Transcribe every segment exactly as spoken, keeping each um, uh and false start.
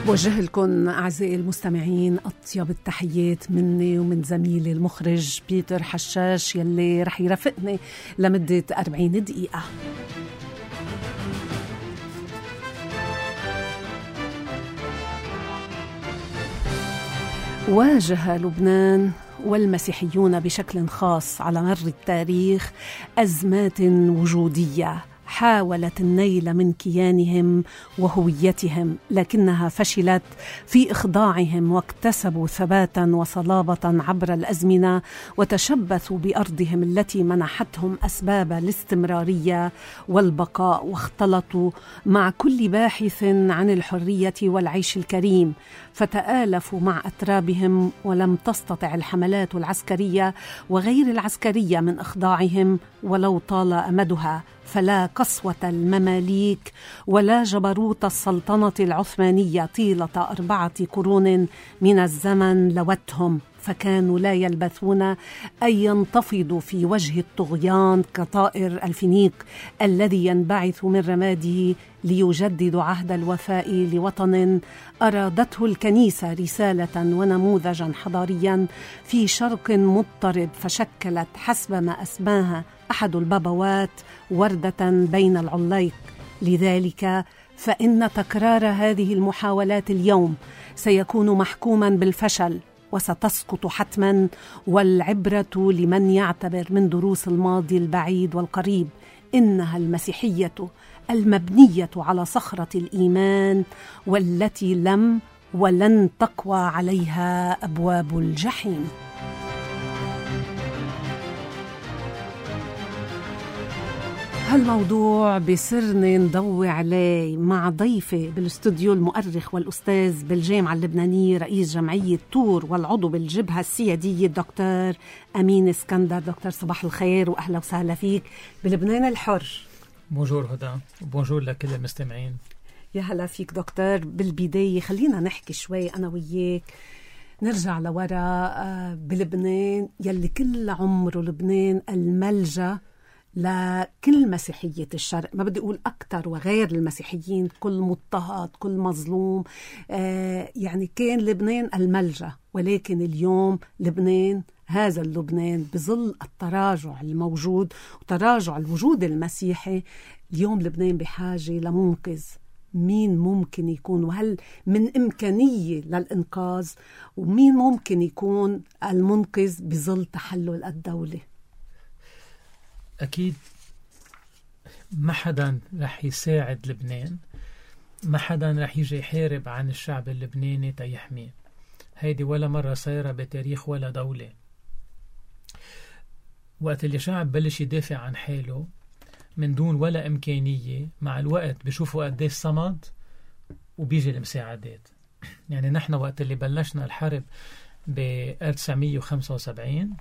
بوجه لكم أعزائي المستمعين أطيب التحيات مني ومن زميلي المخرج بيتر حشاش يلي رح يرافقني لمدة أربعين دقيقة. واجه لبنان والمسيحيون بشكل خاص على مر التاريخ أزمات وجودية حاولت النيل من كيانهم وهويتهم، لكنها فشلت في إخضاعهم واكتسبوا ثباتا وصلابة عبر الأزمنة وتشبثوا بأرضهم التي منحتهم أسباب الاستمرارية والبقاء، واختلطوا مع كل باحث عن الحرية والعيش الكريم، فتآلفوا مع أترابهم، ولم تستطع الحملات العسكرية وغير العسكرية من إخضاعهم ولو طال أمدها. فلا قسوة المماليك ولا جبروت السلطنة العثمانية طيلة أربعة قرون من الزمن لوتهم، فكانوا لا يلبثون أن ينتفضوا في وجه الطغيان كطائر الفينيق الذي ينبعث من رماده ليجدد عهد الوفاء لوطن أرادته الكنيسة رسالة ونموذجا حضاريا في شرق مضطرب، فشكلت حسب ما أسماها أحد البابوات وردة بين العليق. لذلك فإن تكرار هذه المحاولات اليوم سيكون محكوما بالفشل وستسقط حتما، والعبرة لمن يعتبر من دروس الماضي البعيد والقريب. إنها المسيحية المبنية على صخرة الإيمان والتي لم ولن تقوى عليها أبواب الجحيم. هالموضوع بسرني نضوي عليه مع ضيفي بالاستوديو المؤرخ والأستاذ بالجامعة اللبنانية رئيس جمعية طور والعضو بالجبهة السيادية الدكتور أمين اسكندر. دكتور صباح الخير وأهلا وسهلا فيك بلبنان الحر. بونجور هدى وبونجور لكل المستمعين. يا هلا فيك دكتور. بالبداية خلينا نحكي شوي أنا وياك، نرجع لورا بلبنان يلي كل عمره لبنان الملجأ لكل مسيحية الشرق، ما بدي أقول أكتر وغير المسيحيين، كل مضطهد كل مظلوم، آه يعني كان لبنان الملجأ. ولكن اليوم لبنان، هذا اللبنان بظل التراجع الموجود وتراجع الوجود المسيحي، اليوم لبنان بحاجة لمنقذ. مين ممكن يكون، وهل من إمكانية للإنقاذ، ومين ممكن يكون المنقذ بظل تحلل الدولة؟ أكيد ما حدا رح يساعد لبنان، ما حدا رح يجي يحارب عن الشعب اللبناني تيحميه. هيدي ولا مرة صايرة بتاريخ ولا دولة. وقت اللي شعب بلش يدافع عن حاله من دون ولا إمكانية، مع الوقت بشوفوا قديش صمد وبيجي المساعدات. يعني نحن وقت اللي بلشنا الحرب ب ألف وتسعمية وخمسة وسبعين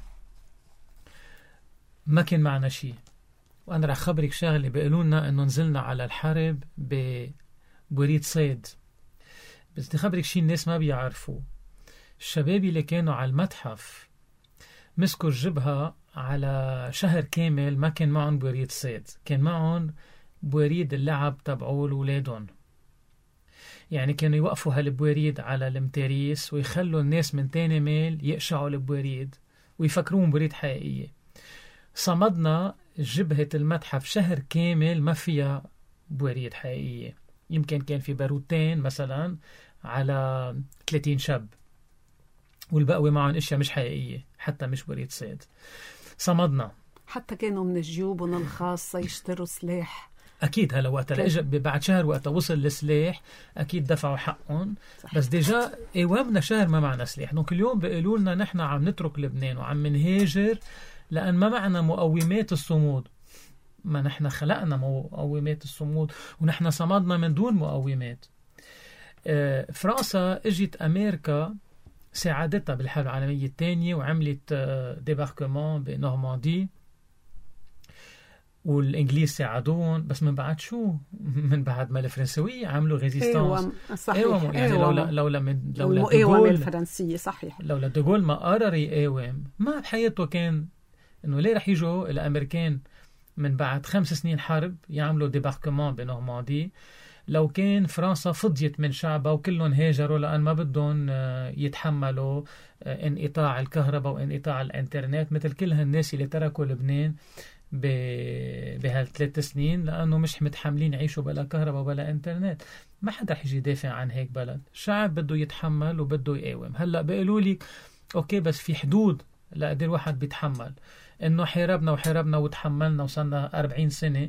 ما كان معنا شيء. وأنا رح خبرك شغلة، بيقولولنا أنه نزلنا على الحرب بوريد صيد، بس بدي خبرك شيء الناس ما بيعرفوا. الشباب اللي كانوا على المتحف مسكوا الجبهة على شهر كامل ما كان معهم بوريد صيد، كان معهم بوريد اللعب تبعوا لولادهم. يعني كانوا يوقفوا هالبوريد على المتاريس ويخلوا الناس من تاني ميل يقشعوا البوريد ويفكرون بوريد حقيقية. صمدنا جبهة المتحف شهر كامل ما فيها بوريد حقيقية، يمكن كان في باروتين مثلا على ثلاثين شاب، والبقوة معهم اشياء مش حقيقية، حتى مش بوريد صيد. صمدنا. حتى كانوا من جيوبهم الخاصة يشتروا سلاح. أكيد هلا وقت لأجا بعد شهر وقت وصل السلاح أكيد دفعوا حقهم. صحيح. بس ديجا قوامنا شهر ما معنا سلاح. دونك اليوم بيقولوا لنا نحن عم نترك لبنان وعم منهاجر لأن ما معنا مقومات الصمود. ما نحن خلقنا مقومات الصمود ونحن صمدنا من دون مقومات. آه فرنسا اجت أمريكا ساعدتها بالحرب العالمية الثانية وعملت آه ديباركمان بنورماندي، والإنجليز ساعدون. بس من بعد شو؟ من بعد ما الفرنسوية عملوا ريزيستانس. صحيح. ايوه يعني لولا لولا من لولا المقاومة الفرنسية. صحيح. لولا دوغول ما قرر يقاوم ما بحياته كان انه ليه رح يجوا الامريكان من بعد خمس سنين حرب يعملوا ديباركمان بنورماندي لو كان فرنسا فضيت من شعبها وكلهم هاجروا لأن ما بدهم يتحملوا انقطاع الكهرباء وانقطاع الانترنت مثل كل هالناس اللي تركوا لبنان بهالثلاث سنين لأنه مش متحملين يعيشوا بلا كهرباء وبلا انترنت. ما حدا رح يجي يدافع عن هيك بلد. الشعب بده يتحمل وبده يقاوم. هلأ بيقولوا لي أوكي بس في حدود لقدر الواحد بيتحمل. إنه حاربنا وحاربنا وتحملنا وصلنا أربعين سنة.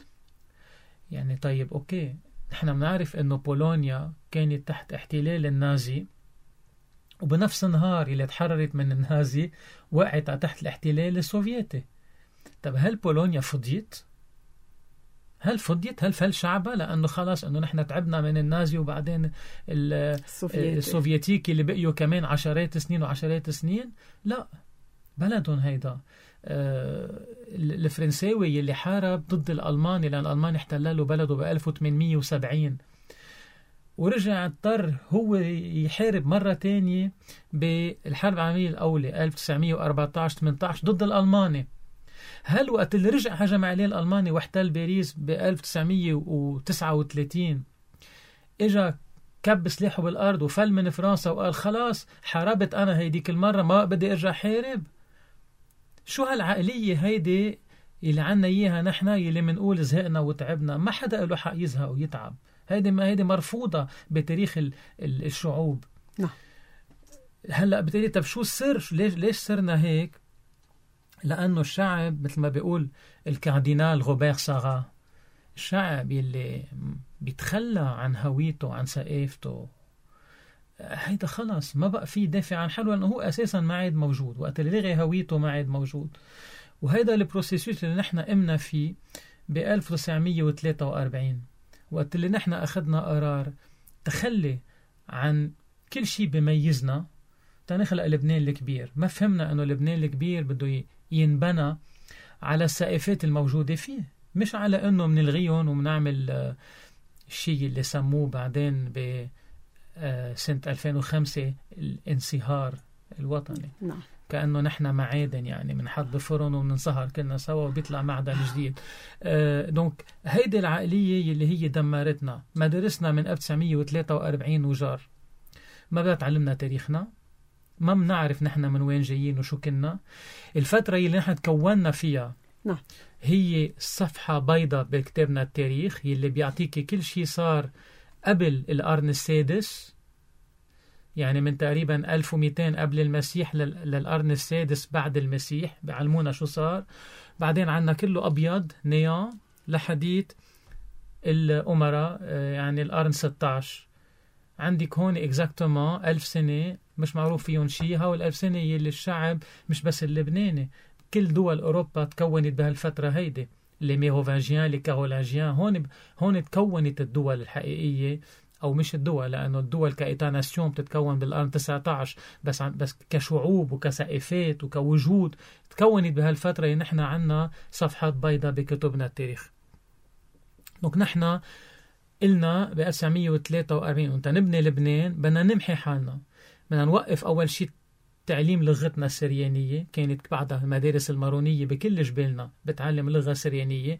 يعني طيب أوكي نحن بنعرف إنه بولونيا كانت تحت احتلال النازي وبنفس النهار اللي تحررت من النازي وقعت تحت الاحتلال السوفيتي. طب هل بولونيا فضيت؟ هل فضيت؟ هل فل شعبها؟ لأنه خلاص أنه نحن تعبنا من النازي وبعدين السوفيتي. السوفيتيكي اللي بقيوا كمان عشرات سنين وعشرات سنين. لا، بلدهم هيدا. آه الفرنساوي اللي حارب ضد الألماني لأن الألمان احتللوا بلده ب ألف وثمانمية وسبعين ورجع اضطر هو يحارب مرة تانية بالحرب العالمية الأولى ألف وتسعمية وأربعة عشر ثمانية عشر ضد الألماني. هل وقت اللي رجع هجم عليه الألماني واحتل باريس ب ألف وتسعمية وتسعة وثلاثين اجا كب سلاحه بالأرض وفل من فرنسا وقال خلاص حاربت أنا هيديك المرة ما بدي أرجع حارب؟ شو هالعقلية هيدي اللي عنا إياها نحن اللي منقول زهقنا وتعبنا؟ ما حدا له حق يزهق ويتعب. هيدي ما هيدي مرفوضة بتاريخ الشعوب. نعم. هلأ بتقولي طب شو السر؟ ليش ليش صرنا هيك؟ لأنه الشعب مثل ما بيقول الكاردينال روبير سارا، الشعب يلي بيتخلى عن هويته عن ثقافته هيدا خلاص ما بقى فيه دافع عن حاله لأنه هو أساسا ما عاد موجود. وقت اللي لغي هويته ما عاد موجود. وهيدا البروسيسوس اللي نحن قمنا فيه ب ألف وتسعمية وثلاثة وأربعين وقت اللي نحن أخذنا قرار تخلي عن كل شيء بيميزنا تنخلق لبنان الكبير. ما فهمنا أنه لبنان الكبير بده ينبنى على الثقافات الموجودة فيه مش على أنه منلغيهم ومنعمل الشيء اللي سموه بعدين بسنة ألفين وخمسة الانصهار الوطني. نعم. كأنه نحن معادن يعني منحط بفرن ومننصهر كلنا سوا وبيطلع معدن جديد. آه دونك هيدي العقلية اللي هي دمرتنا. مدرسنا من ألف وتسعمية وثلاثة وأربعين وجار ما بدها تعلمنا تاريخنا. ما بنعرف نحن من وين جايين وشو كنا. الفترة اللي نحن تكوننا فيها نعم. هي صفحة بيضاء بكتابنا التاريخ اللي بيعطيك كل شيء صار قبل القرن السادس. يعني من تقريبا ألف ومئتين قبل المسيح للقرن السادس بعد المسيح بعلمونا شو صار. بعدين عنا كله أبيض نيان لحديت الأمراء يعني القرن ستة عشر. عندك هون اكزاكتومون ألف سنة مش معروف فيهم شيء. هاو الألف سنة يلي الشعب مش بس اللبناني كل دول أوروبا تكونت بهالفترة هيدي. لي ميروفانجيان لي كارولانجيان هون هون تكونت الدول الحقيقية أو مش الدول لأنه الدول كإيتاناسيون بتتكون بالقرن تسعة عشر بس بس كشعوب وكثقافات وكوجود تكونت بهالفترة اللي نحن عنا صفحات بيضاء بكتبنا التاريخ. دونك نحن قلنا ب ألف وتسعمية وثلاثة وأربعين وانت نبني لبنان بدنا نمحي حالنا. بدنا نوقف أول شيء تعليم لغتنا السريانية. كانت بعدها المدارس المارونية بكل جبالنا بتعلم اللغة السريانية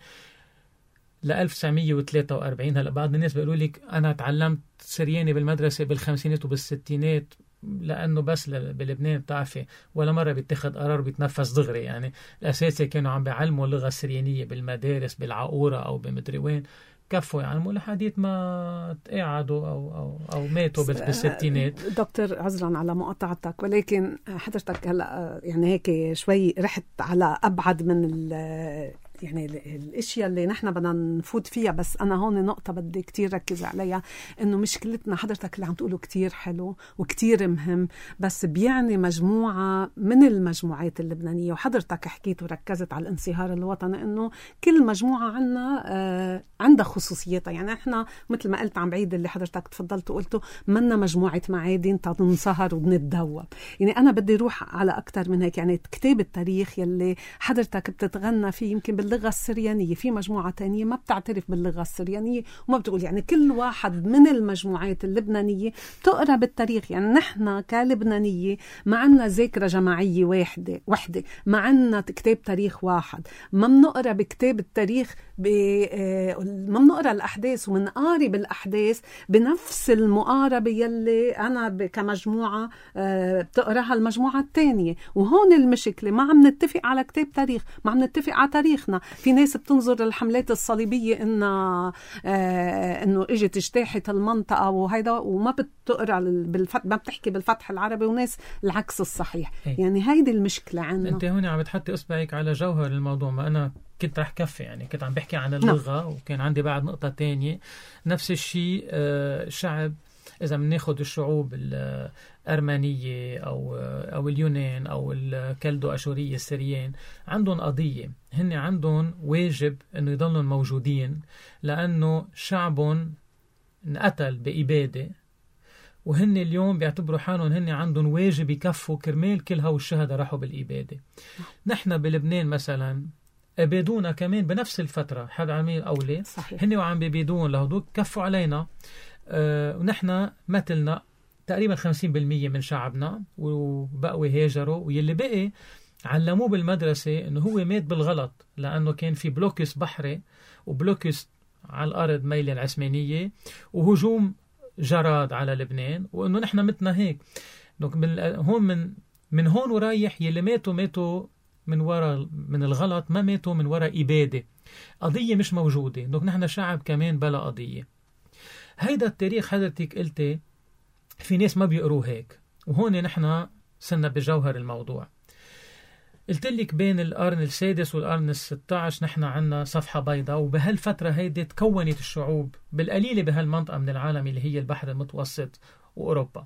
ل ألف وتسعمية وثلاثة وأربعين. هلا بعض الناس بيقولوا لك أنا تعلمت سرياني بالمدرسة بالخمسينات وبالستينات لأنه بس بلبنان بتعرفي ولا مرة بيتخذ قرار بيتنفس دغري. يعني الأساسي كانوا عم بيعلموا اللغة السريانية بالمدارس بالعقورة أو بمدري وين كفوا يعلموا لحديت ما تقعدوا أو, أو, أو ماتوا بالستينات. دكتور عذرا على مقاطعتك ولكن حضرتك هلأ يعني هيك شوي رحت على أبعد من يعني الاشياء اللي نحن بدنا نفوت فيها. بس انا هون نقطه بدي كتير ركز عليها انه مشكلتنا حضرتك اللي عم تقوله كتير حلو وكتير مهم بس بيعني مجموعه من المجموعات اللبنانيه. وحضرتك حكيت وركزت على الانصهار الوطني انه كل مجموعه عنا آه عندها خصوصيتها. يعني احنا مثل ما قلت عم بعيد اللي حضرتك تفضلت وقلته منا مجموعه معادن تنصهر وبنتذوب. يعني انا بدي روح على اكثر من هيك. يعني كتاب التاريخ يلي حضرتك بتتغنى فيه يمكن باللغة السريانية في مجموعة تانية ما بتعترف باللغة السريانية وما بتقول. يعني كل واحد من المجموعات اللبنانية تقرأ بالتاريخ. يعني نحن كلبنانية ما عنا ذاكرة جماعية واحدة واحدة ما عنا كتاب تاريخ واحد. ما بنقرأ بكتاب التاريخ ما بنقرأ الأحداث ومنقاري بالأحداث بنفس المقاربة يلي أنا كمجموعة بتقرأها المجموعة الثانية. وهون المشكلة، ما عم نتفق على كتاب تاريخ، ما عم نتفق على تاريخنا. في ناس بتنظر للحملات الصليبية إنها إنه إجت اجتاحت المنطقة وهيدا، وما بتقرأ بالفتح، ما بتحكي بالفتح العربي، وناس العكس الصحيح. أي. يعني هيدي المشكلة عنا. أنت هون عم بتحطي إصبعك على جوهر الموضوع. ما أنا كنت رح كفي، يعني كنت عم بحكي عن اللغة، وكان عندي بعد نقطة تانية نفس الشيء. شعب، إذا بناخد الشعوب الأرمنية أو أو اليونان أو الكلدو أشورية السريان، عندهم قضية، هن عندهم واجب إنه يضلون موجودين، لأنه شعبهم انقتل بإبادة، وهن اليوم بيعتبروا حالهم هن عندهم واجب يكفوا كرمال كل هاو الشهداء راحوا بالإبادة. نحن بلبنان مثلا أبادونا كمان بنفس الفترة، حد عميل أولي صحيح. هن وعم بيبيدون لهدوك كفوا علينا. أه ونحن مثلنا تقريبا خمسين بالمية من شعبنا وبقوا هاجروا، واللي بقي علموه بالمدرسة إنه هو مات بالغلط، لأنه كان في بلوكس بحري وبلوكس على الأرض ميلة العثمانية وهجوم جراد على لبنان، وإنه نحن متنا هيك. من هون من من هون ورايح يلي ماتوا ماتوا من وراء من الغلط، ما ماتوا من وراء إبادة. قضية مش موجودة. دونك نحن شعب كمان بلا قضية. هيدا التاريخ حضرتك قلتي في ناس ما بيقروا هيك، وهون نحن صرنا بجوهر الموضوع. قلت لك بين القرن السادس والقرن الستة عشر نحن عنا صفحة بيضاء، وبهالفترة هيدي تكونت الشعوب بالقليلة بهالمنطقة من العالم اللي هي البحر المتوسط وأوروبا.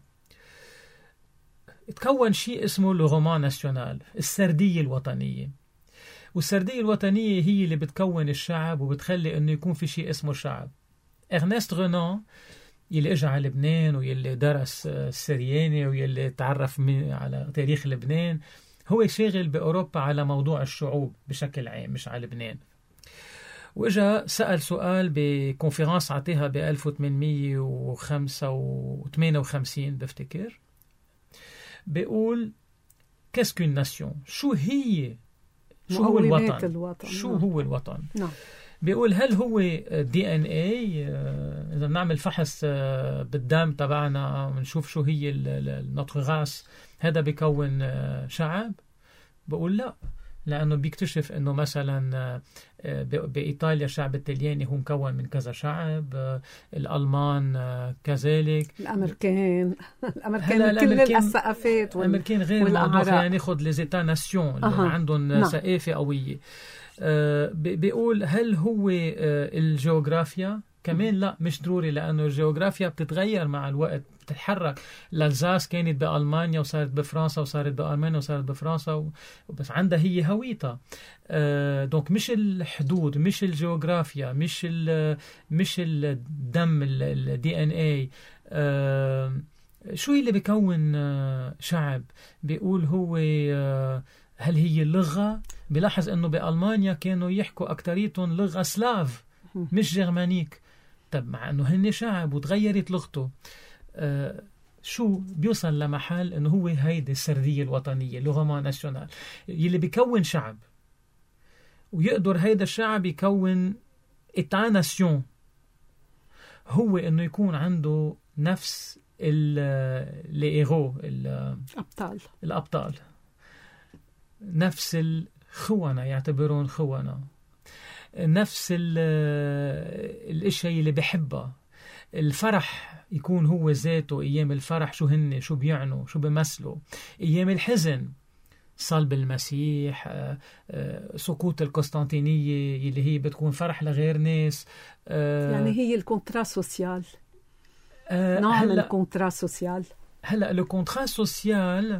تكون شيء اسمه الرومان ناسيونال، السردية الوطنية. والسردية الوطنية هي اللي بتكون الشعب وبتخلي انه يكون في شيء اسمه شعب. إرنست رونان يلي اجى على لبنان ويلي درس السرياني ويلي تعرف على تاريخ لبنان، هو شاغل بأوروبا على موضوع الشعوب بشكل عام، مش على لبنان. واجا سأل سؤال بكونفرنس عطيها ب ألف وثمانمية وثمانية وخمسين بفتكر، بيقول كاسكو ناسيون، شو هي، شو هو الوطن, الوطن. شو نعم. هو الوطن نعم. بيقول هل هو دي ان اي، اذا بنعمل فحص بالدم تبعنا ونشوف شو هي النطق غاس، هذا بيكون شعب؟ بقول لا، لأنه بيكتشف أنه مثلا بإيطاليا الشعب التلياني هو مكون من كذا شعب، الألمان كذلك، الأمريكان الأمريكان كل الثقافات وال... الأمريكان غير موضوع، يعني ناخد لزيتا ناسيون اللي أه. عندهم ثقافة قوية. أه بيقول هل هو الجيوغرافيا كمان؟ لا، مش ضروري، لأنه الجيوغرافيا بتتغير مع الوقت، بتتحرك. الألزاس كانت بألمانيا وصارت بفرنسا وصارت بألمانيا وصارت بفرنسا، بس عندها هي هويتها. أه دونك مش الحدود، مش الجيوغرافيا، مش مش الدم، الدي ان اي. أه شو اللي بيكون شعب؟ بيقول هو أه هل هي اللغة؟ بلاحظ انه بألمانيا كانوا يحكوا اكتريتهم لغة سلاف مش جرمانيك. طب مع انه هن شعب وتغيرت لغته، آه شو بيوصل لمحل انه هو هيدي السردية الوطنية، الرومان ناسيونال، يلي بيكون شعب، ويقدر هيدا الشعب يكون إتا ناسيون، هو انه يكون عنده نفس الإيغو، الأبطال الأبطال نفس الخونة، يعتبرون خونة، نفس الاشياء اللي بحبها، الفرح يكون هو ذاته. ايام الفرح شو هن، شو بيعنوا، شو بيمثلوا. ايام الحزن صلب المسيح، سقوط القسطنطينية اللي هي بتكون فرح لغير ناس، يعني هي الكونترا سوسيال، نوع من الكونترا سوسيال. هلا الكونترا سوسيال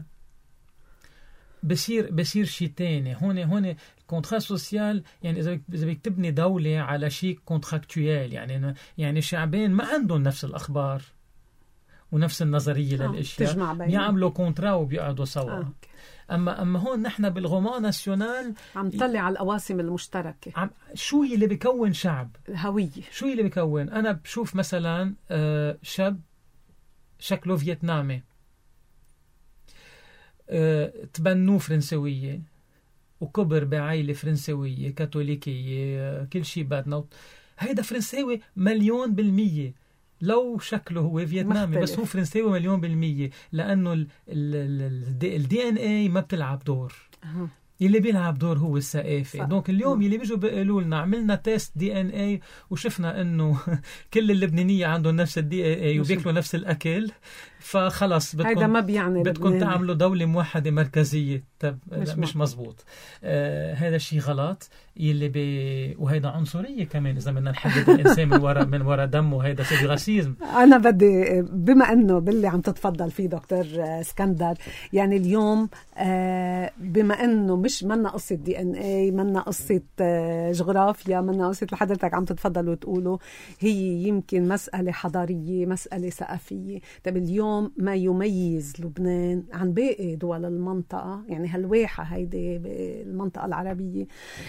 بصير بصير شيء تاني. هون هون الكونترا سوسيال، يعني اذا اذا بدك تبني دوله على شيء كونتراكتويال، يعني يعني شعبين ما عندهم نفس الاخبار ونفس النظريه آه. للاشياء، بيعملوا كونترا وبيقعدوا سوا. آه. اما اما هون نحن بالرومان ناسيونال عم نطلع على القواسم المشتركه. عم شو اللي بيكون شعب؟ الهويه. شو اللي بيكون؟ انا بشوف مثلا آه شاب شكله فيتنامي، أه، تبنوه فرنسوية وكبر بعائلة فرنسوية كاثوليكية كل شيء بدنا، هيدا فرنساوي مليون بالمية. لو شكله هو فيتنامي بس هو فرنساوي مليون بالمية، لأنه الدي ان اي ما بتلعب دور. أه. اللي بيلعب دور هو الثقافة. دونك اليوم اللي بيجوا بيقولوا لنا عملنا تيست دي ان اي وشفنا انه كل اللبنانية عندهم نفس الدي ان اي وبياكلوا نفس الاكل، فخلص بدكم ما بيعني بدكم تعملوا دولة موحدة مركزية. طب مش, مش مزبوط. آه هذا الشيء غلط يلي بي... وهيدا عنصرية كمان إذا بدنا نحدد الإنسان من وراء من وراء دمه. هيدا سيدي راسيزم. أنا بدي بما إنه باللي عم تتفضل فيه دكتور اسكندر، يعني اليوم آه بما إنه مش منا قصة دي إن إيه، منا قصة آه جغرافيا، منا قصة اللي حضرتك عم تتفضل وتقوله، هي يمكن مسألة حضارية، مسألة ثقافية. طب اليوم ما يميز لبنان عن باقي دول المنطقة، يعني هالواحة هيدي بالمنطقة العربية،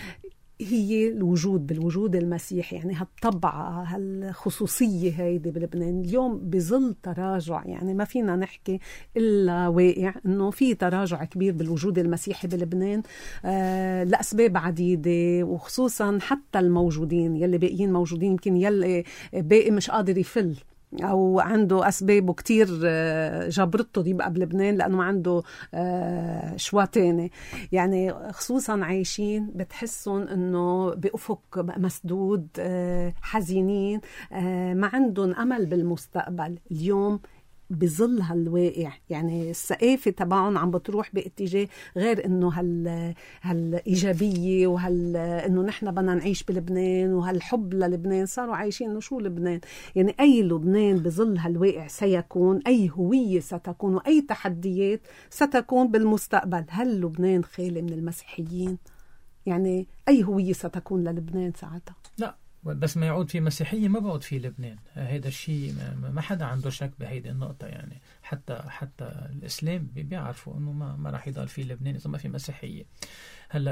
هي الوجود بالوجود المسيحي، يعني هالطبعة هالخصوصية هيدي بلبنان. اليوم بظل تراجع، يعني ما فينا نحكي إلا واقع إنه في تراجع كبير بالوجود المسيحي بلبنان آه لأسباب عديدة، وخصوصا حتى الموجودين يلي باقيين موجودين يمكن يلي باقي مش قادر يفل أو عنده أسباب كتير جبرته يبقى بلبنان لأنه ما عنده شوا تاني. يعني خصوصا عايشين بتحسون أنه بأفق مسدود، حزينين، ما عندهم أمل بالمستقبل. اليوم بظل هالواقع يعني الثقافة تبعهم عم بتروح باتجاه غير انه هال هالإيجابية وهال انه نحن بدنا نعيش بلبنان وهالحب للبنان. صاروا عايشين انه شو لبنان، يعني اي لبنان بظل هالواقع سيكون، اي هوية ستكون واي تحديات ستكون بالمستقبل. هل لبنان خالي من المسيحيين؟ يعني اي هوية ستكون للبنان ساعتها؟ لا، بس ما يعود في مسيحية ما بعود في لبنان. هيدا الشيء ما حدا عنده شك بهيدي النقطة. يعني حتى حتى الإسلام بيعرفوا إنه ما ما راح يضل في لبنان إذا ما في مسيحية. هلا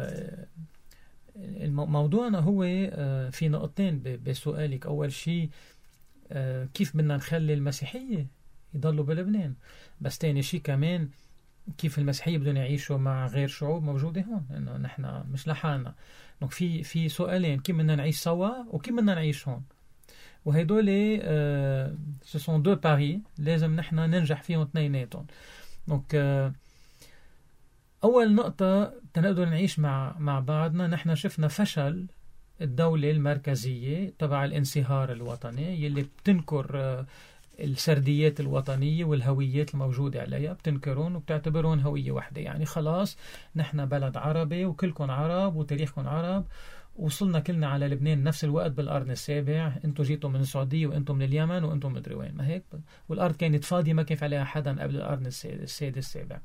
الموضوعنا هو في نقطتين بسؤالك. أول شيء كيف بدنا نخلي المسيحية يضلوا بلبنان، بس تاني شيء كمان كيف المسيحية بدهم يعيشوا مع غير شعوب موجودة هون، إنه نحن مش لحالنا. دونك في في سؤالين، كيف بدنا نعيش سوا وكيف بدنا نعيش هون. وهيدول آه ce sont deux paris لازم نحن ننجح فيهم اثنيناتهم. دونك آه أول نقطة تنقدر نعيش مع مع بعضنا. نحن شفنا فشل الدولة المركزية تبع الانصهار الوطني يلي بتنكر آه السرديات الوطنية والهويات الموجودة عليها، بتنكرون وبتعتبرون هوية واحدة. يعني خلاص نحن بلد عربي وكلكم عرب وتاريخكم عرب، وصلنا كلنا على لبنان نفس الوقت بالقرن السابع. انتم جيتوا من السعودية وانتم من اليمن وانتم مدري وين، ما هيك؟ والأرض كانت فاضية ما كيف عليها حدا قبل القرن السادس السابع.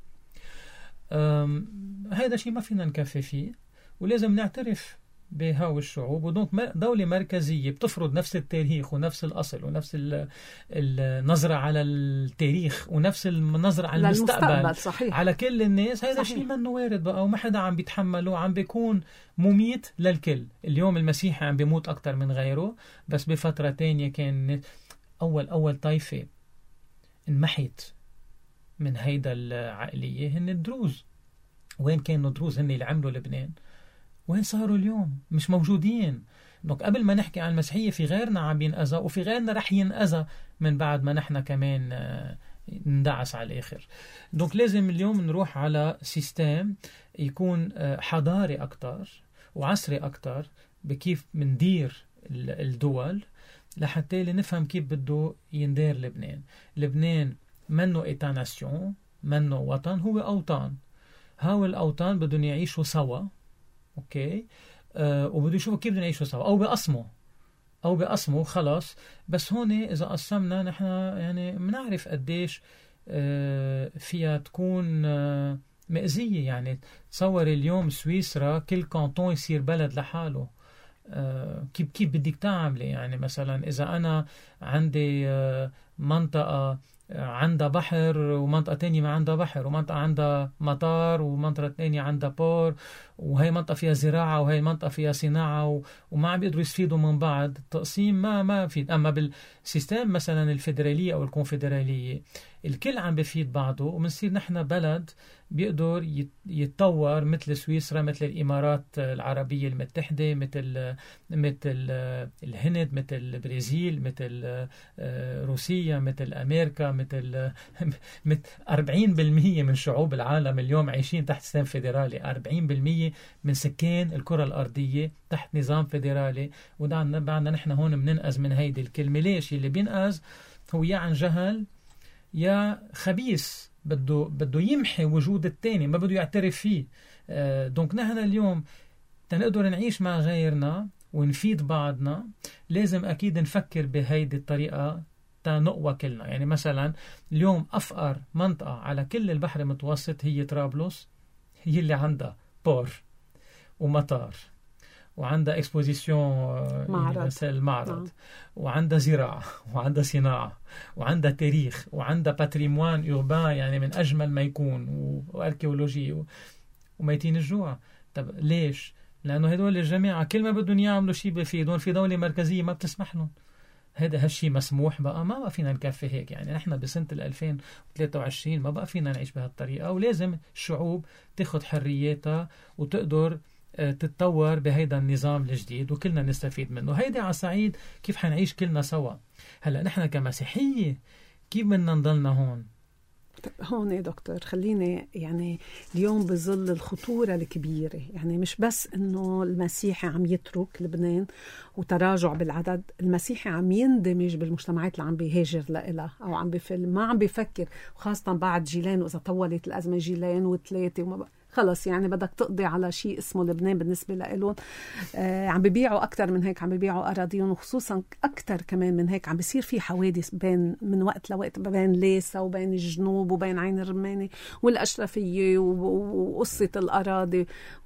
هذا شيء ما فينا نكفي فيه، ولازم نعترف بهاو الشعوب. ودونك دولة مركزية بتفرض نفس التاريخ ونفس الأصل ونفس النظرة على التاريخ ونفس النظرة على المستقبل صحيح. على كل الناس. هذا شيء منه وارد بقى، وما حدا عم بيتحمله، عم بيكون مميت للكل. اليوم المسيحي عم بيموت أكتر من غيره، بس بفترة تانية كان أول أول طائفة انمحت من هيدا العقلية هن الدروز. وين كانوا الدروز؟ هن اللي عملوا لبنان. وين صاروا اليوم؟ مش موجودين. دونك قبل ما نحكي عن المسيحية في غيرنا عم ينأذى، وفي غيرنا رح ينأذى من بعد ما نحن كمان ندعس على الآخر. دونك لازم اليوم نروح على سيستم يكون حضاري أكتر وعصري أكتر بكيف مندير الدول، لحتى نفهم كيف بده يندير لبنان. لبنان منه إيتا ناسيون، منه وطن، هو أوطان. هاو الأوطان بدهم يعيشوا سوا، اوكي، أه وبده يشوفوا كيف بدنا نعيشوا سوا، او بقسموا او بقسموا خلاص. بس هون اذا قسمنا نحن يعني بنعرف قديش أه فيها تكون أه مأزية. يعني تصور اليوم سويسرا كل كانتون يصير بلد لحاله. أه كيف كيف بدك تعملي؟ يعني مثلا اذا انا عندي أه منطقة عندها بحر ومنطقة تانية ما عندها بحر، ومنطقة عندها مطار ومنطقة تانية عندها بور، وهي منطقة فيها زراعة وهي منطقة فيها صناعة، و... وما عم بيقدروا يستفيدوا من بعض. التقسيم ما ما بفيد. أما بالسيستم مثلا الفيدرالية أو الكونفدرالية الكل عم بفيد بعضه، ومنصير نحن بلد بيقدر يتطور مثل سويسرا، مثل الإمارات العربية المتحدة، مثل مثل الهند، مثل البرازيل، مثل روسيا، مثل أمريكا، مثل أربعين بالمئة من شعوب العالم اليوم عايشين تحت سيستم فيدرالي. أربعين بالمئة من سكان الكرة الأرضية تحت نظام فيدرالي. ودعنا بعدنا نحن هون بننقذ من هيدي الكلمة. ليش؟ اللي بينقذ هو يا عن جهل يا خبيث بده بده يمحي وجود التاني، ما بده يعترف فيه. آه دونك نحن اليوم تنقدر نعيش مع غيرنا ونفيد بعضنا لازم أكيد نفكر بهيدي الطريقة تنقوى كلنا. يعني مثلا اليوم أفقر منطقة على كل البحر المتوسط هي طرابلس، هي اللي عندها بور ومطار وعندها اكسبوزيسيون معرض, المعرض، وعندها زراعة وعندها صناعة وعندها تاريخ وعندها باتريموان يوربان يعني من أجمل ما يكون، وأركيولوجي وميتين الجوع. طب ليش؟ لأنه هدول الجماعة كل ما بدهم يعملوا شيء بفيدون، في دولة مركزية ما بتسمح لهم. هذا هالشي مسموح بقى؟ ما بقى فينا نكفي هيك. يعني نحن بسنة ألفين وثلاثة وعشرين ما بقى فينا نعيش بهالطريقة، ولازم الشعوب تاخد حرياتها وتقدر تتطور بهيدا النظام الجديد وكلنا نستفيد منه. هيدا على صعيد كيف حنعيش كلنا سوا. هلأ نحن كمسيحية كيف بدنا نضلنا هون؟ هون يا دكتور خليني يعني اليوم بظل الخطورة الكبيرة، يعني مش بس انه المسيحي عم يترك لبنان وتراجع بالعدد، المسيحي عم يندمج بالمجتمعات اللي عم بيهاجر لها او عم بفل ما عم بيفكر، وخاصة بعد جيلين، واذا طولت الازمة جيلين وثلاثة وما بقى خلص يعني بدك تقضي على شيء اسمه لبنان بالنسبة لهم. آه عم بيبيعوا أكتر من هيك، عم بيبيعوا أراضيهم، وخصوصا أكتر كمان من هيك عم بيصير في حوادث بين من وقت لوقت بين ليسا وبين الجنوب وبين عين الرماني والأشرفية وقصة الأراضي،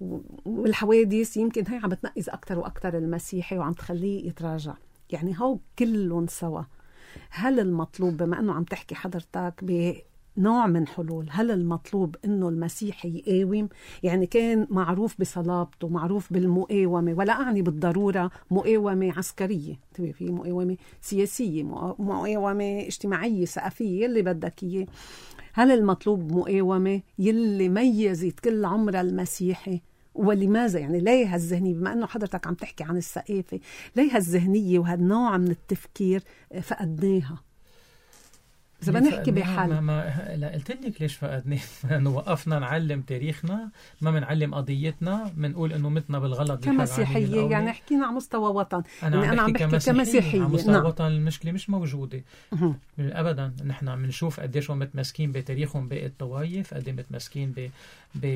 والحوادث يمكن هي عم بتنقذ أكتر وأكتر المسيحي وعم تخليه يتراجع. يعني هو كلهم سوا. هل المطلوب بما أنه عم تحكي حضرتك ب نوع من حلول، هل المطلوب انه المسيحي يقاوم؟ يعني كان معروف بصلابته، معروف بالمقاومة، ولا اعني بالضرورة مقاومة عسكرية، في مقاومة سياسية، مقاومة اجتماعية ثقافية، اللي بدك اياه. هل المطلوب مقاومة يلي ميزت كل عمر المسيحي؟ ولماذا يعني ليه هالذهنية؟ بما أنه حضرتك عم تحكي عن الثقافة، ليه هالذهنية وهالنوع من التفكير فقدناها؟ إذا بدنا نحكي بحال ما, ما لا قلت لك ليش فقدني؟ إنه وقفنا نعلم تاريخنا، ما بنعلم قضيتنا، بنقول إنه متنا بالغلط كمسيحية. يعني حكينا على مستوى وطن، أنا, يعني أنا عم بحكي كمسيحية, كمسيحية. على مستوى نعم. وطن المشكلة مش موجودة أبدا. نحن عم نشوف قديش هم متمسكين بتاريخهم باقي الطوائف، قد متمسكين ب ب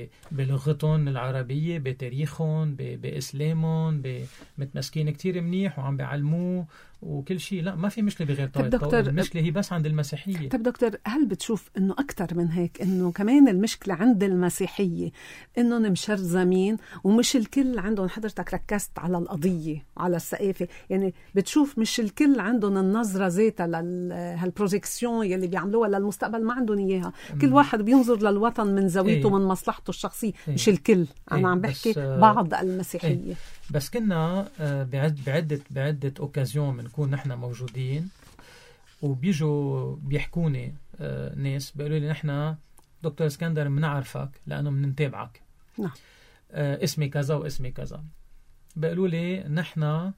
بلغتهم العربية، بتاريخهم، بإسلامهم، متمسكين كتير منيح وعم بيعلموه وكل شيء. لا ما في مشكلة بغير طائفة، المشكلة هي بس عند المسيحية. طب دكتور، هل بتشوف انه اكتر من هيك انه كمان المشكلة عند المسيحية انهم مشرذمين ومش الكل عندهم؟ حضرتك ركزت على القضية وعلى الثقافة، يعني بتشوف مش الكل عندهم النظرة ذاتها لهالبروجيكسيون يلي بيعملوها للمستقبل، ما عندهم اياها. كل واحد بينظر للوطن من زاويته، من مصلحته الشخصية، مش الكل. انا عم بحكي بعض المسيحية. بس كنا بعدة بعدة اوكازيون بنكون نحن موجودين وبيجوا بيحكوني ناس بيقولوا لي نحن دكتور اسكندر بنعرفك لأنه بنتابعك. نعم. اسمي كذا واسمي كذا. بيقولوا لي نحن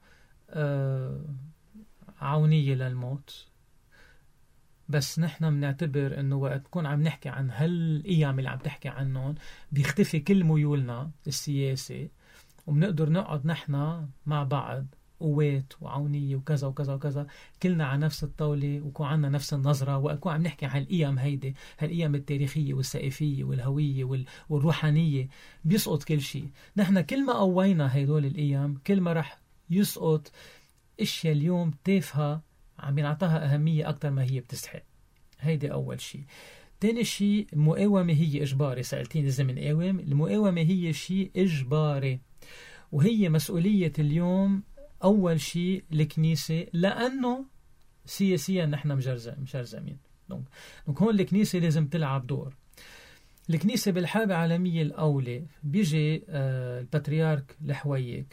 عونية للموت، بس نحن بنعتبر انه وقت نكون عم نحكي عن هالأيام اللي عم تحكي عنهم بيختفي كل ميولنا السياسي، وبنقدر نقعد نحن مع بعض قوات وعونية وكذا وكذا وكذا كلنا على نفس الطاولة ويكون عنا نفس النظرة، وأكون عم نحكي عن الأيام هيدي، هالأيام التاريخية والثقافية والهوية والروحانية. بيسقط كل شيء. نحن كل ما قوينا هيدول الأيام كل ما رح يسقط اشياء اليوم تافهة عم ينعطاها أهمية أكتر ما هي بتستحق. هيدي أول شيء. تاني شيء، المقاومة هي إجباري. سألتين إذا منقاوم. المقاومة هي شيء إجباري، وهي مسؤولية اليوم أول شيء الكنيسة، لأنه سياسيا نحن مشرزمين. دونك هون الكنيسة لازم تلعب دور. الكنيسة بالحرب العالمية الأولى بيجي آه البطريرك الحويك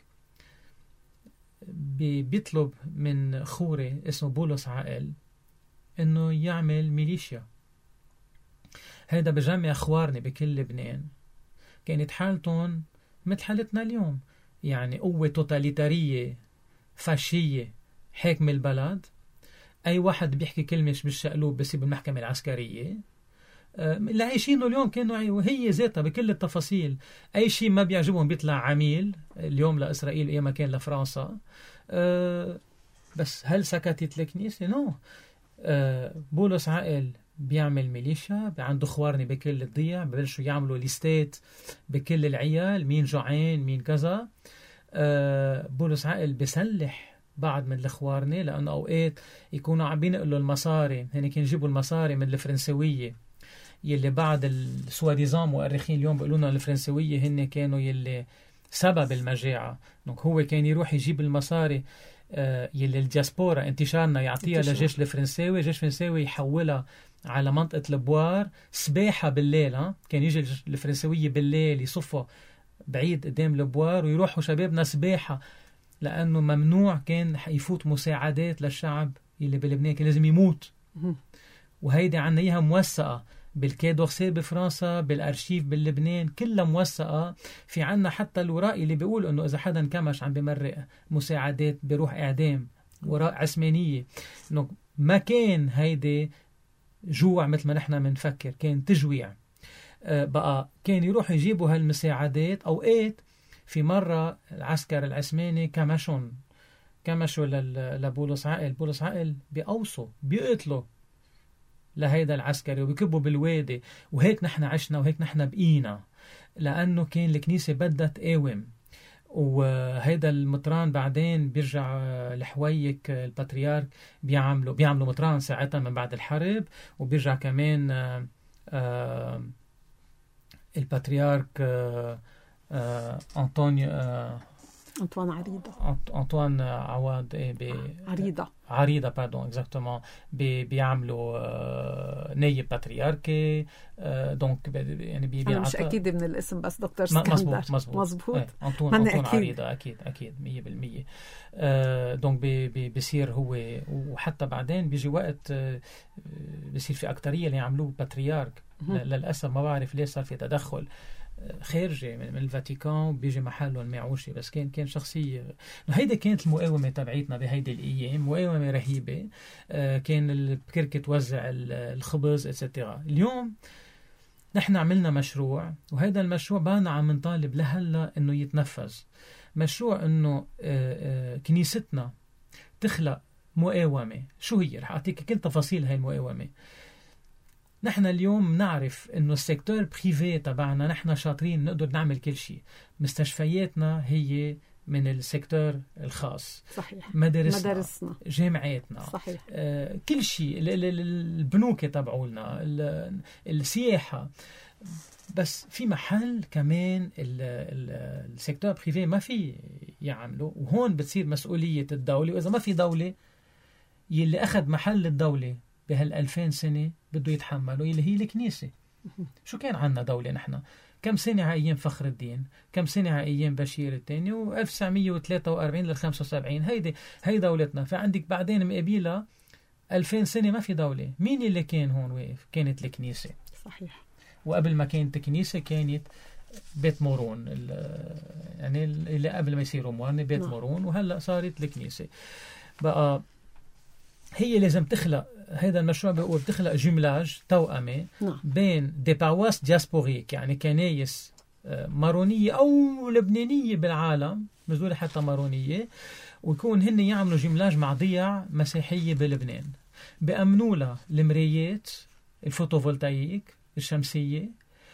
بيطلب من خوري اسمه بولس عائل انه يعمل ميليشيا. هيدا بجمع خوارني بكل لبنان كانت حالتهم مثل حالتنا اليوم، يعني قوة توتاليتارية فاشية حاكم البلد، أي واحد بيحكي كلمة بالشقلوب بس بالمحكمة العسكرية. اللي عايشينه اليوم كانوا هي ذاتها بكل التفاصيل، أي شيء ما بيعجبهم بيطلع عميل اليوم لإسرائيل أيام كان لفرنسا. أه بس هل سكتت الكنيسة؟ نو. أه بولس عقل بيعمل ميليشيا، عنده خوارني بكل الضيع، ببلشوا يعملوا ليستات بكل العيال، مين جوعان مين كذا. أه بولس عقل بيسلح بعض من الخوارني، لأنه أوقات يكونوا عم بينقلوا المصاري، هن كانوا يجيبوا المصاري من الفرنسوية يلي بعض السواديزان مؤرخين اليوم بيقولوا لنا الفرنسوية هن كانوا يلي سبب المجاعة. دونك هو كان يروح يجيب المصاري آه يلي الدياسبورا انتشارنا يعطيها للجيش الفرنساوي، الجيش الفرنساوي يحولها على منطقة البوار سباحة بالليل. ها كان يجي الفرنسوية بالليل يصفوا بعيد قدام البوار ويروحوا شبابنا سباحة، لأنه ممنوع كان يفوت مساعدات للشعب يلي بلبنان، كان لازم يموت. وهيدي عنا إياها موثقة بالكي دورسي بفرنسا، بالأرشيف بلبنان، كلها موثقة. في عنا حتى الوراء اللي بيقول إنه إذا حدا انكمش عم بمرق مساعدات بيروح إعدام، وراء عثمانية. إنه ما كان هيدي جوع مثل ما نحن منفكر، كان تجويع. أه بقى كان يروح يجيبوا هالمساعدات. أوقات في مرة العسكر العثماني كمشون كمشوا لبولس عقل، بولس عقل بيقوصوا بيقتلوا لهيدا العسكري وبيكبوا بالوادي. وهيك نحن عشنا وهيك نحن بقينا، لأنه كان الكنيسة بدها تقاوم. وهيدا المطران بعدين بيرجع الحويك البطريرك بيعملوا بيعملوا مطران ساعتها من بعد الحرب، وبيرجع كمان آآ آآ البطريرك أنطونيو أنطوان عريضة أنطوان عواد إيه ب عريضة عريضة باردون اكزاكتومون بي بيعملوا آه نايب باترياركي. آه دونك يعني بي أنا مش أكيد من الاسم بس دكتور اسكندر مزبوط مزبوط مزبوط ايه أنطون أنطون عريضة أكيد أكيد مية بالمية. آه دونك بي بي بيصير هو، وحتى بعدين بيجي وقت آه بيصير في أكترية اللي يعملوه باتريارك. للأسف ما بعرف ليش صار في تدخل خارجي من الفاتيكان بيجي محله المعوشي، بس كان كان شخصية. هيدا كانت المقاومة تبعيتنا بهيدي الأيام، مقاومة رهيبة. آه كان البكركة توزع الخبز اتسترا. اليوم نحن عملنا مشروع، وهيدا المشروع بانا عم نطالب لهلا انه يتنفذ. مشروع انه آه آه كنيستنا تخلق مقاومة. شو هي؟ رح أعطيك كل تفاصيل هاي المقاومة. نحن اليوم نعرف انه السيكتور بريفي تبعنا نحن شاطرين نقدر نعمل كل شيء. مستشفياتنا هي من السيكتور الخاص، صحيح. مدارسنا, مدارسنا. جامعاتنا، صحيح. آه كل شيء، البنوك تبعولنا، السياحة. بس في محل كمان السيكتور بريفي ما في يعمله، وهون بتصير مسؤولية الدولة. وإذا ما في دولة، يلي أخذ محل الدولة بهالألفين سنة بده يتحملوا، اللي هي الكنيسة. شو كان عنا دولة نحن؟ كم سنة على أيام فخر الدين، كم سنة على أيام بشير الثاني، وألف وتسعمية وثلاثة وأربعين للخمسة وسبعين هيدي هي دولتنا. فعندك بعدين مقابلها ألفين سنة ما في دولة. مين اللي كان هون واقف؟ كانت الكنيسة. صحيح. وقبل ما كانت الكنيسة كانت بيت مورون، يعني اللي قبل ما يصيروا موارنة بيت نعم. مورون، وهلأ صارت الكنيسة. بقى هي لازم تخلق، هذا المشروع بيقول تخلق جملاج توأمة نعم. بين دي باواس دياسبوريك، يعني كنايس مارونية أو لبنانية بالعالم، مش ضروري حتى مارونية، ويكون هن يعملوا جملاج مع ضيع مسيحية بلبنان. بأمنوا لها المرايات الفوتوفولتايك الشمسية،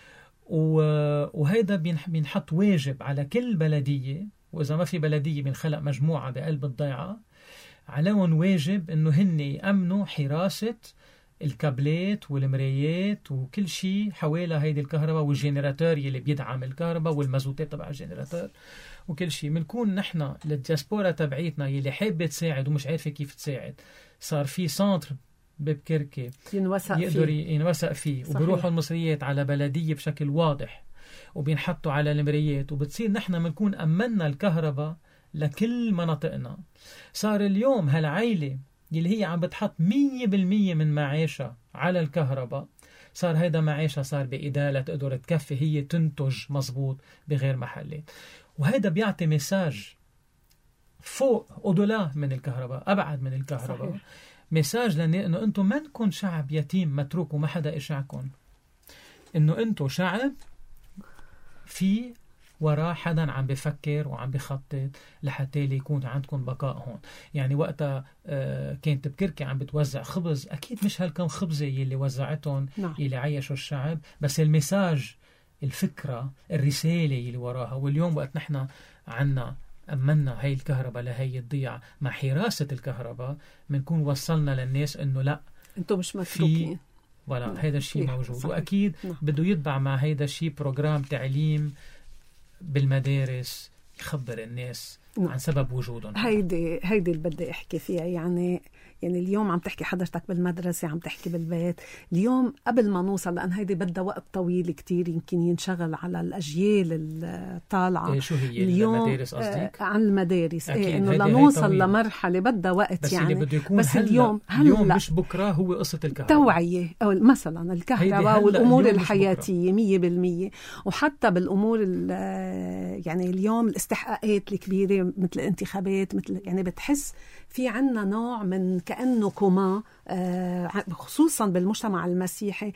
وهذا بينحط واجب على كل بلدية، وإذا ما في بلدية بنخلق مجموعة بقلب الضيعة عليهم واجب انه هن يأمنوا حراسة الكابلات والمرايات وكل شيء حوالي هيدي الكهرباء، والجينيراتور يلي بيدعم الكهرباء، والمازوتات تبع الجينيراتور وكل شيء. بنكون نحن للدياسبورا تبعيتنا يلي حابة تساعد ومش عارفة كيف تساعد، صار في سنتر ببكركة ينوثق يقدر فيه, ينوثق فيه. وبروحوا المصريات على بلدية بشكل واضح، وبينحطوا على المرايات، وبتصير نحن بنكون أمنا الكهرباء لكل مناطقنا. صار اليوم هالعيلة اللي هي عم بتحط مية بالمية من معاشها على الكهرباء، صار هيدا معيشها صار بإدالة تقدر تكفي هي تنتج مزبوط بغير محلات. وهيدا بيعطي مساج فوق أودولا من الكهرباء، أبعد من الكهرباء. صحيح. مساج لأنه إنه أنتم ما نكون شعب يتيم متروك وما حدا إشعكم، إنه أنتم شعب في وراء حدا عم بفكر وعم بخطط لحتى يكون عندكم بقاء هون. يعني وقتها آه كانت بكركي عم بتوزع خبز، أكيد مش هالكم خبزة يلي وزعتهم نعم. يلي عيشوا الشعب، بس المساج، الفكرة، الرسالة يلي وراها. واليوم وقت نحن عنا أمنا هاي الكهرباء لهي تضيع مع حراسة الكهرباء، منكون وصلنا للناس إنه لا أنتم مش متروكين ولا هيدا الشيء موجود. صحيح. وأكيد نعم. بده يتبع مع هيدا الشيء بروجرام تعليم بالمدارس يخبر الناس نعم. عن سبب وجودهم. هيدي هيدي اللي بدي أحكي فيها. يعني يعني اليوم عم تحكي حضرتك بالمدرسة، عم تحكي بالبيت. اليوم قبل ما نوصل، لأن هيدي بدها وقت طويل كتير يمكن ينشغل على الأجيال الطالعة. إيه شو هي اليوم المدارس قصدك؟ آه عن المدارس. إيه إنه لنوصل لمرحلة بدها وقت. بس يعني بده يكون بس هلأ اليوم اليوم مش بكرة هو قصة الكهرباء. توعية أو مثلا الكهرباء والأمور الحياتية مية بالمية. وحتى بالأمور يعني اليوم الاستحقاقات الكبيرة مثل الانتخابات، مثل يعني بتحس في عنا نوع من كأنه كوما خصوصا بالمجتمع المسيحي،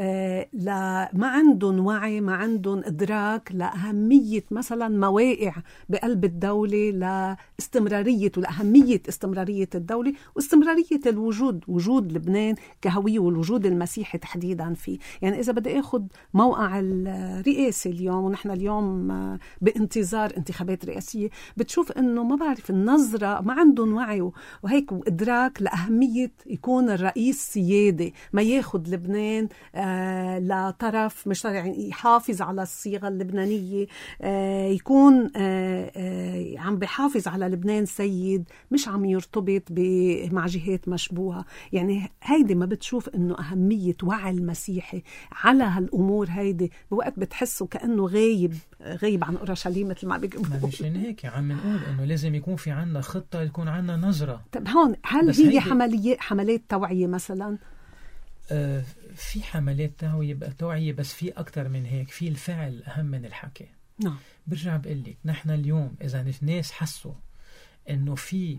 لا ما عندهم وعي، ما عندهم إدراك لأهمية مثلا موائع بقلب الدولة، لاستمرارية ولأهمية استمرارية الدولة واستمرارية الوجود، وجود لبنان كهوية والوجود المسيحي تحديدا فيه. يعني إذا بدي أخذ موقع الرئاسة اليوم، ونحن اليوم بانتظار انتخابات رئاسية، بتشوف إنه ما بعرف النظرة، ما عندهم وعي وهيك إدراك لأهمية يكون الرئيس سيادة، ما ياخد لبنان آه لطرف مش يعني يحافظ على الصيغة اللبنانية، آه يكون آه آه عم بيحافظ على لبنان سيد، مش عم يرتبط مع جهات مشبوهة. يعني هيدي ما بتشوف إنه أهمية وعي المسيحي على هالأمور هيدي بوقت بتحسه كأنه غايب غايب عن أورشليم مثل ما بيقولوا. مشان هيك عم نقول إنه لازم يكون في عنا خطة، يكون عنا نظرة. طب هون هل هي حملية حملات توعية مثلا؟ آه في حملات توعية توعية بس في أكتر من هيك، في الفعل أهم من الحكي. نعم. برجع بقول لك نحن اليوم إذا الناس حسوا إنه في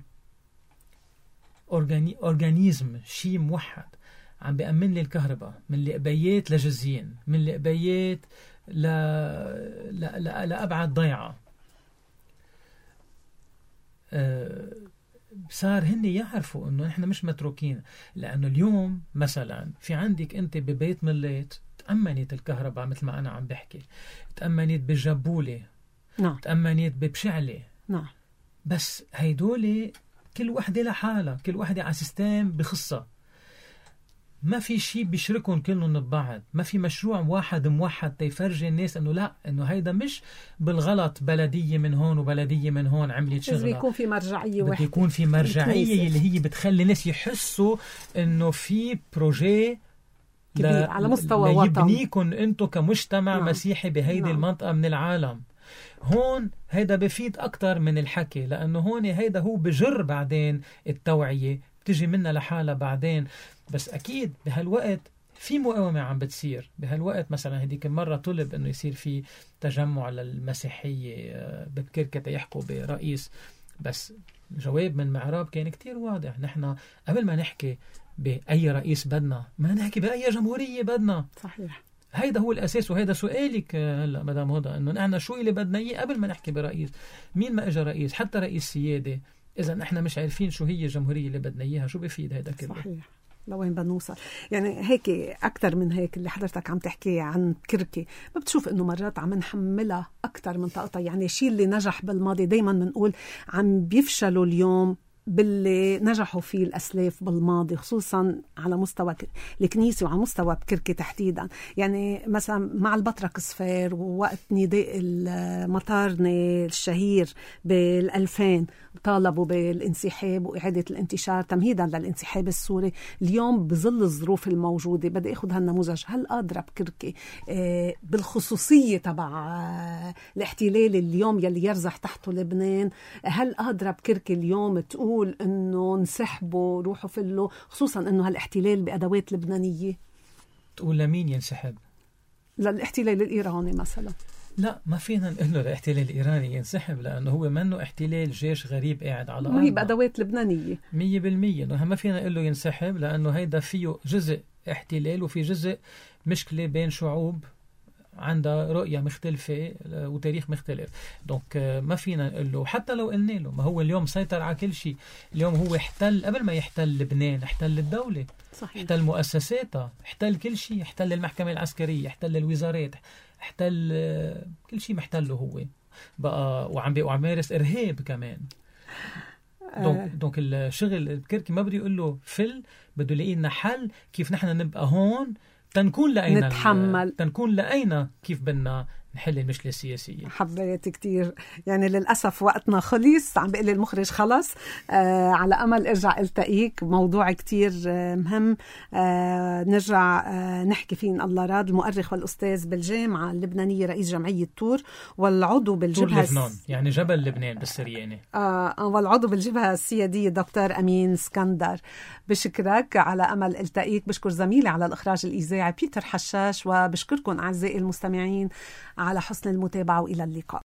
أورجاني أورجانيزم شيء موحد عم بيأمن لي الكهرباء من القبيات لجزيين، من القبيات ل... ل... ل... لأبعد ضيعة، أه... صار هن يعرفوا إنه نحن مش متروكين. لأنه اليوم مثلا في عندك أنت ببيت مليت تأمنت الكهرباء مثل ما أنا عم بحكي، تأمنت بجبولة، نعم. تأمنت ببشعلة، نعم. بس هيدولي كل وحدة لحالها، كل وحدة على سيستم بخصها، ما في شيء بيشركهم كلهم ببعض، ما في مشروع واحد موحد تيفرجي الناس انه لا، انه هيدا مش بالغلط بلدية من هون وبلدية من هون عملت شغلة. بده يكون في مرجعية واحدة، بده يكون في مرجعية اللي هي بتخلي الناس يحسوا انه في بروجي كبير ل... على مستوى وطن ليبنيكم انتو كمجتمع نعم. مسيحي بهيدي نعم. المنطقة من العالم. هون هيدا بفيد أكتر من الحكي، لأنه هون هيدا هو بجر بعدين التوعية بتجي منها لحالها بعدين. بس أكيد بهالوقت في مقاومة عم بتصير بهالوقت. مثلا هديك المرة طلب أنه يصير في تجمع للمسيحية ببكركة يحكوا برئيس، بس الجواب من معراب كان كتير واضح. نحن قبل ما نحكي بأي رئيس بدنا، ما نحكي بأي جمهورية بدنا. صحيح. هيدا هو الأساس، وهيدا سؤالك هلا مدام هدى، إنه نحن شو اللي بدنا إياه قبل ما نحكي برئيس. مين ما إجا رئيس حتى رئيس سيادة، إذا نحن مش عارفين شو هي الجمهورية اللي بدنا إياها شو بفيد هيدا كله؟ صحيح. لوين بنوصل؟ يعني هيك أكتر من هيك اللي حضرتك عم تحكي عن كركي، ما بتشوف إنه مرات عم نحملها أكتر من طاقتها. يعني الشيء اللي نجح بالماضي دايما بنقول عم بيفشلوا اليوم باللي نجحوا فيه الأسلاف بالماضي، خصوصا على مستوى الكنيسة وعلى مستوى بكركي تحديدا. يعني مثلا مع البطرك صفير ووقت نداء المطارنة الشهير بالألفين طالبوا بالانسحاب وإعادة الانتشار تمهيدا للانسحاب السوري. اليوم بظل الظروف الموجودة بدي أخذ هالنموذج، هل قادرة بكركي بالخصوصية تبع الاحتلال اليوم يلي يرزح تحته لبنان، هل قادرة بكركي اليوم تقول إنه نسحبوا روحوا فله، خصوصا إنه هالاحتلال بأدوات لبنانية؟ تقول لمين ينسحب؟ للاحتلال الإيراني مثلا. لا، ما فينا نقول له الاحتلال الإيراني ينسحب، لأنه هو منه احتلال جيش غريب قاعد على أرضنا، وهي بأدوات لبنانية مية بالمية. ما فينا نقول له ينسحب، لأنه هيدا فيه جزء احتلال وفي جزء مشكلة بين شعوب عندها رؤية مختلفة وتاريخ مختلف. دونك ما فينا نقول له، حتى لو قلنا له ما هو اليوم سيطر على كل شيء. اليوم هو احتل، قبل ما يحتل لبنان احتل الدولة، صحيح. احتل مؤسساتها، احتل كل شيء، احتل المحكمة العسكرية، احتل الوزارات، احتل كل شيء محتله هو بقى، وعم وعم يمارس إرهاب كمان. دونك دونك الشغل الكركي ما بده يقول له فل، بده يلاقي لنا حل كيف نحن نبقى هون تنكون لقينا نتحمل، تنكون لقينا كيف بدنا نحل المشكلة السياسية. حبيت كتير. يعني للأسف وقتنا خلص، عم بقلي المخرج خلص. آه على أمل ارجع التقيك، موضوع كتير آه مهم. آه نرجع آه نحكي فيه إن الله راد. المؤرخ والأستاذ بالجامعة اللبنانية، رئيس جمعية طور، والعضو بالجبهة لبنان، يعني جبل لبنان بالسريانة. آه والعضو بالجبهة السيادية دكتور أمين اسكندر. بشكرك. على أمل التقيك. بشكر زميلي على الإخراج الإذاعي بيتر حشاش، وبشكركم أعزائي المستمعين على حسن المتابعة، وإلى اللقاء.